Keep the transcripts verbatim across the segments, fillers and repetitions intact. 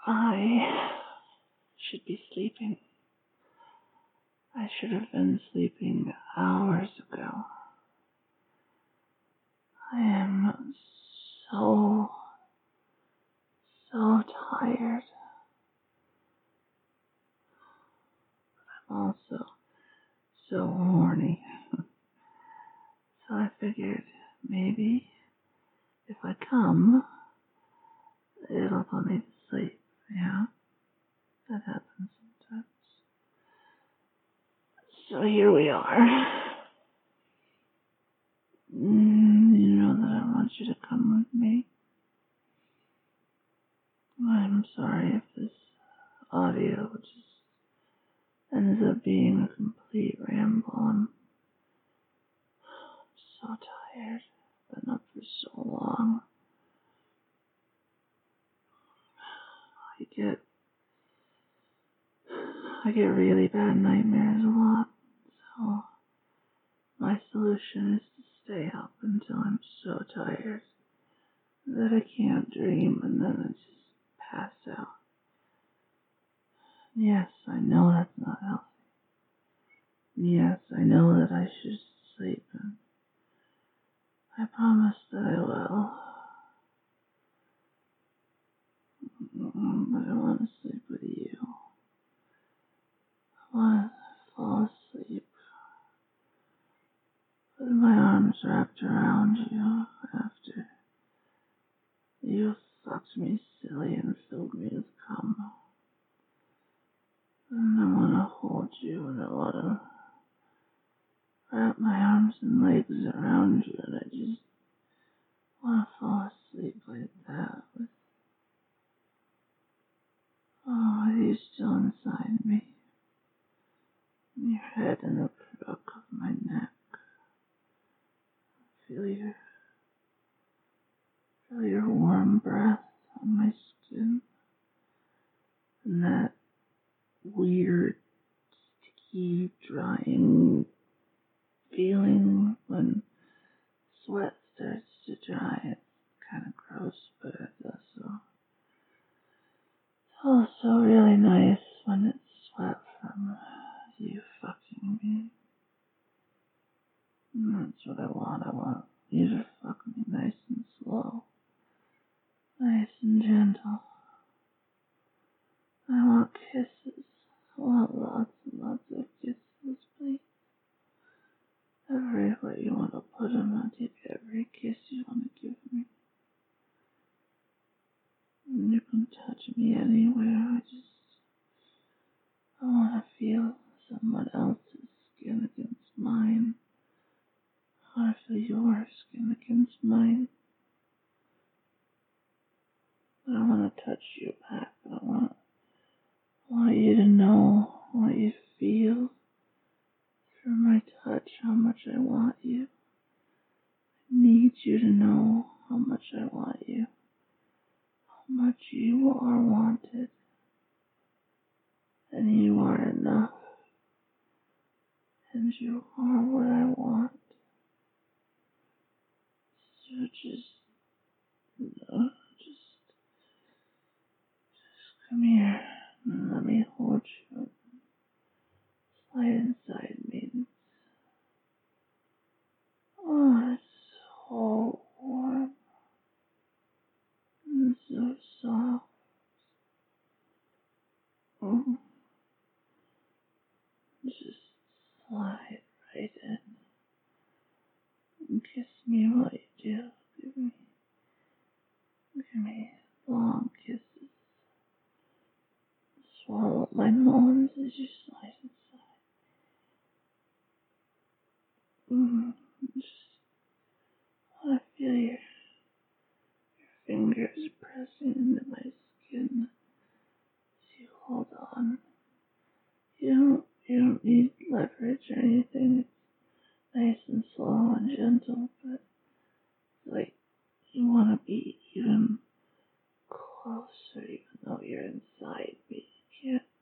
I should be sleeping. I should have been sleeping hours ago. I am so, so tired. I'm also so horny. So I figured maybe if I come, it'll put me to sleep. Yeah, that happens sometimes. So here we are. Mm, you know that I want you to come with me. I'm sorry if this audio just ends up being a complete ramble. I'm so tired. I've been up for so long. I get I get really bad nightmares a lot. So my solution is to stay up until I'm so tired that I can't dream and then I just pass out. Yes, I know that's not healthy. Yes, I know that I should sleep, and I promise that I will. But I want to sleep with you. I want to fall asleep with my arms wrapped around you after you fucked me silly and filled me with cum. And I want to hold you and I want to wrap my arms and legs around you and I just want to fall asleep like that with, oh, with you still inside me. Your head in the crook of my neck. Feel your, feel your warm breath on my skin. And that weird, sticky, drying feeling when sweat starts to dry. It's kind of gross, but it's also, it's also really nice when it's sweat from you fucking me. And that's what I want. I want you to fuck me nice and slow. Nice and gentle. I want kisses. I want lots and lots of kisses, please. Everywhere you want to put them, I'll take every kiss you want to give me. And you can touch me anywhere. I just, I want to feel someone else's skin against mine. I want to feel your skin against mine. But I want to touch you back. But I want, I want you to know, I want you to feel through my touch how much I want you. I need you to know how much I want you. How much you are wanted. And you are enough. And you are what I want. So just, uh, just, just come here and let me hold you. Slide inside me. Oh, it's so warm. And so soft. Oh, just slide right in. And kiss me while you do. Give me, give me long kisses. Swallow my moans as you slide inside. Mm, just want to feel your, your fingers pressing into my skin as you hold on. You don't, you don't need leverage or anything. It's nice and slow and gentle, but it's like you want to be even closer, even though you're inside me. You can't,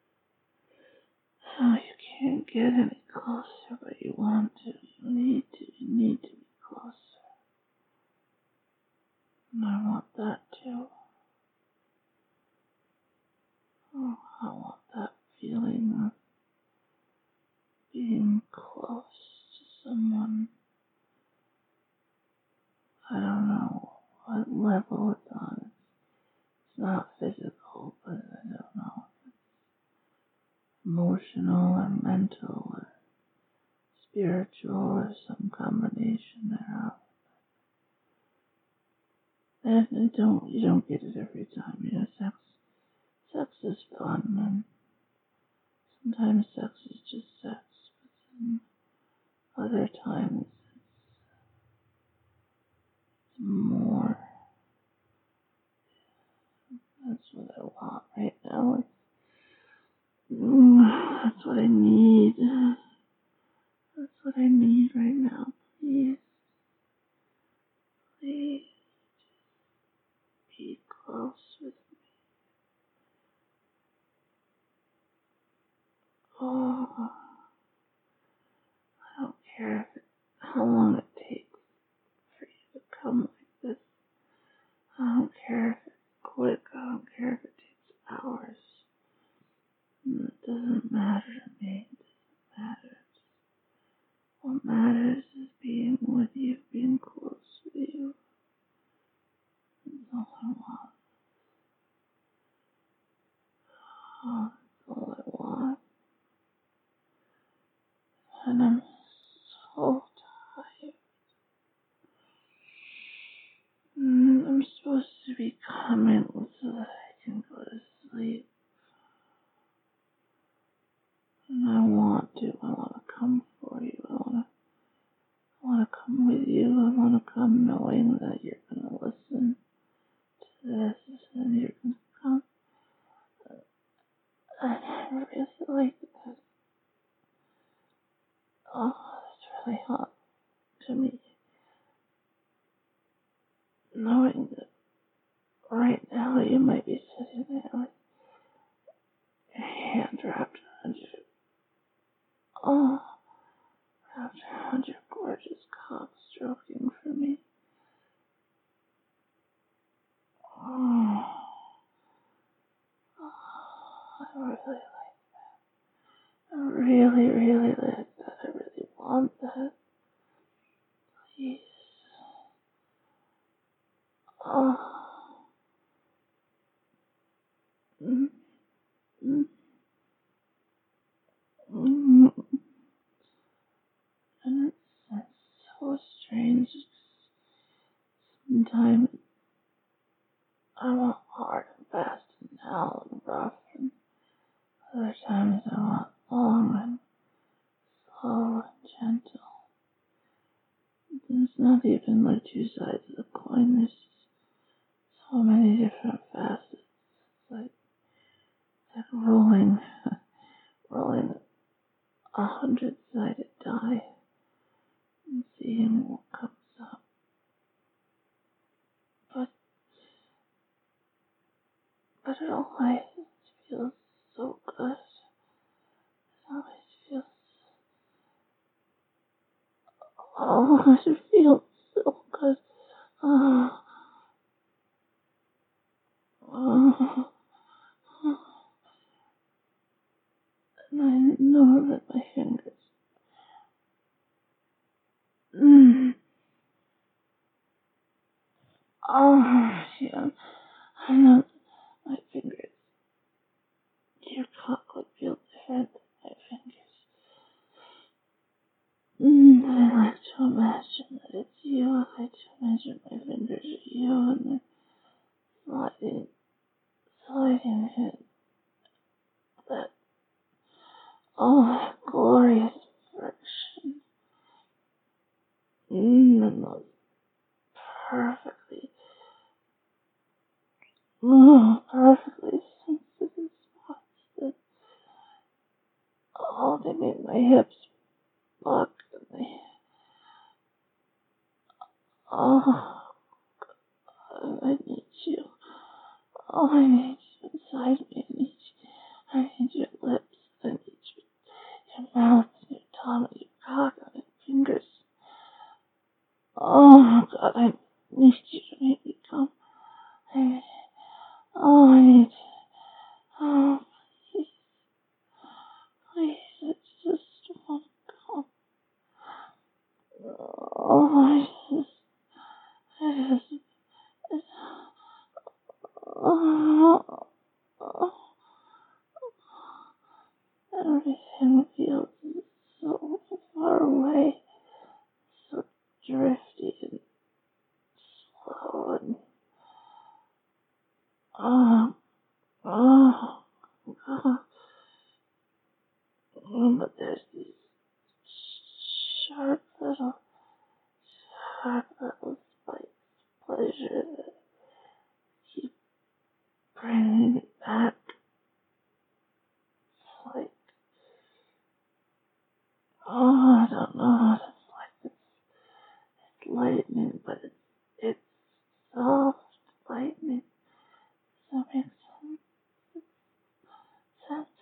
oh, you can't get any closer, but you want to. You need to. You need to be closer. And I want that too. or some combination thereof. And, and don't you don't get it every time. You know, sex sex is fun, and sometimes sex is just sex, but then other times it's more. That's what I want right now. It's, mm, that's what I need. That's what I need right now. Please, please be close with me. Oh, I don't care if it, how long it takes for you to come like this. I don't care if it's quick. I don't care if it takes hours. It doesn't matter to me. It doesn't matter. What matters is being with you, being close with you. That's all I want. Oh, that's all I want. And I'm so tired. Mm, I'm supposed to be coming so that I can go to sleep. And I want to. I want to come for you. I want to. I want to come with you. I want to come knowing that you're going to listen to this and you're going to come. And I really like that. Oh, it's really hot to me. Knowing that right now you might be sitting there with your hand wrapped around you. Oh, wrapped around your gorgeous cock stroking for me. Oh, oh I really like that. I really, really like that. I really want that. Please. Oh. Mm, mm, mm. And it's, it's so strange. Sometimes I want hard and fast and now and rough, and other times I want long and slow and gentle. There's not even like two sides of the coin. There's so many different facets. It's like, like rolling, rolling a hundred-sided die and seeing what comes up. But, but it always feels so good. It always feels, oh, it feels so good. Oh, oh, oh. And I know that my fingers, mm, oh, yeah, I know that my fingers, your cock would feel different than my fingers. Mm, I like to imagine that it's you. I like to imagine my fingers are you and they're sliding, sliding in that, oh, that glorious friction. Mm, and those perfectly, oh, perfectly sensitive spots that, oh, they make my hips buck and they, oh, God, I need you. Oh, I need you inside me. I need you. I need your lips. I need you. Your mouth, your tongue, your cock, and your fingers. Oh, God, I need you to make me come. I need, oh, I need you. Oh, please, please, I just want to come. Oh, I just, I just, oh, oh, everything feels so far away. Oh, oh, oh. Oh, but there's these sharp little, sharp little spikes of pleasure that keep bringing me back. It's like, oh, I don't know, it's like it's, it's lightning, but it's, it's soft lightning. Does that make sense? Sense?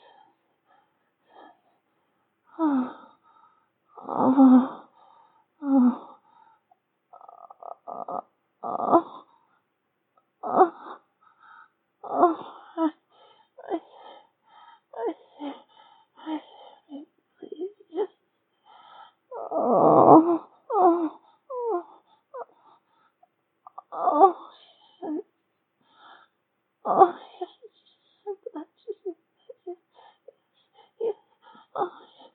Oh, oh, oh, oh, oh, oh, oh, I, I, I see, I see, please, yes. Oh, oh, oh, oh, yes, oh, yes, yes, yes, yes, yes, oh,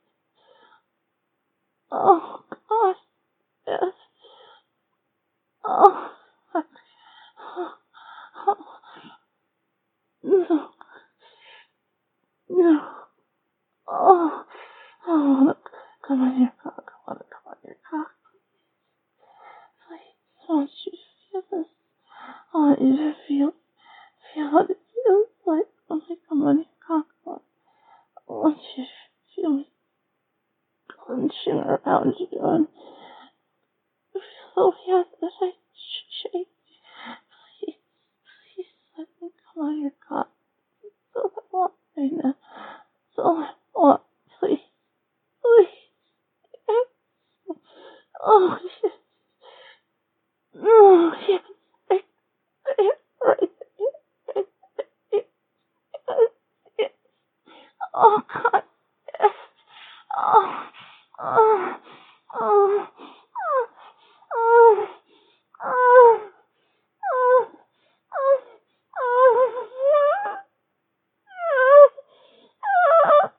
oh, God, yes, oh, no, no, oh, I wanna come on your cock, I wanna come on your cock, please, I want you to feel this, I want you to feel, feel what it feels like when I come on your cock, I want you to feel me clenching around you and feel the other that I shake, please, please let me come on your cock, that's all I want right now, that's all I want, please, please, yes. Oh, yes. Oh, yes. Right there. Right there. Right there. Yes. Yes. Oh, God. Yes. Oh. Oh. Oh. Oh. Oh. Oh. Oh. Oh. Oh.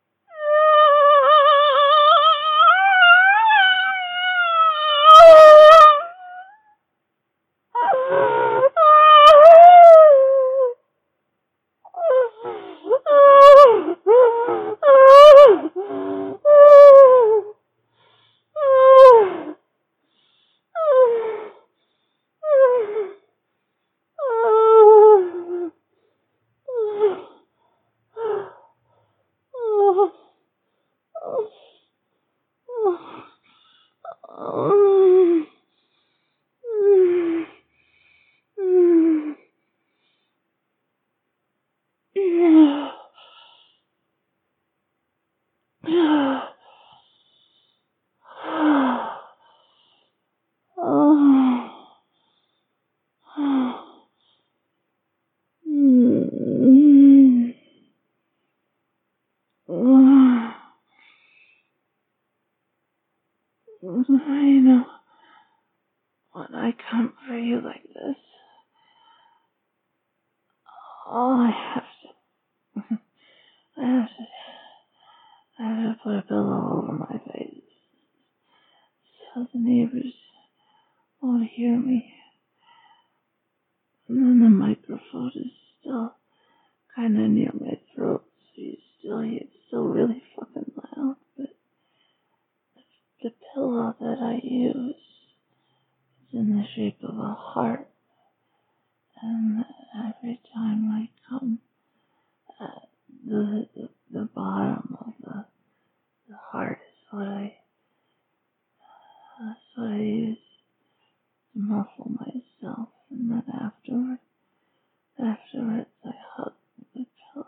I know when I come for you like this, all I have to, I have to, I have to put a pillow over my face so the neighbors won't hear me. And then the microphone is still kind of near my throat, so you still hear, it's still really fucking loud, but the pillow that I use is in the shape of a heart, and every time I come at the, the, the bottom of the, the heart is what I, that's what I use to muffle myself, and then afterwards, afterwards I hug the pillow,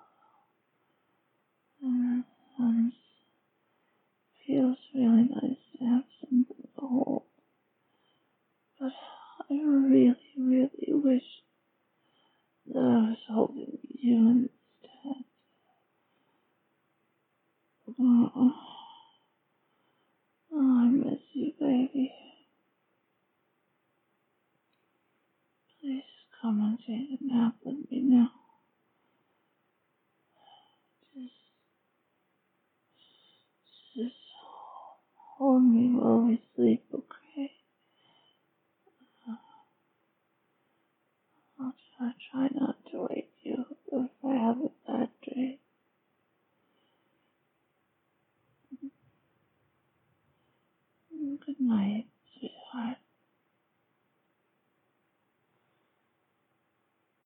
and, and it feels really nice to have something to hold, but I really, really wish that I was holding you instead. Oh, oh, I miss you, baby. Please come and take a nap with me now.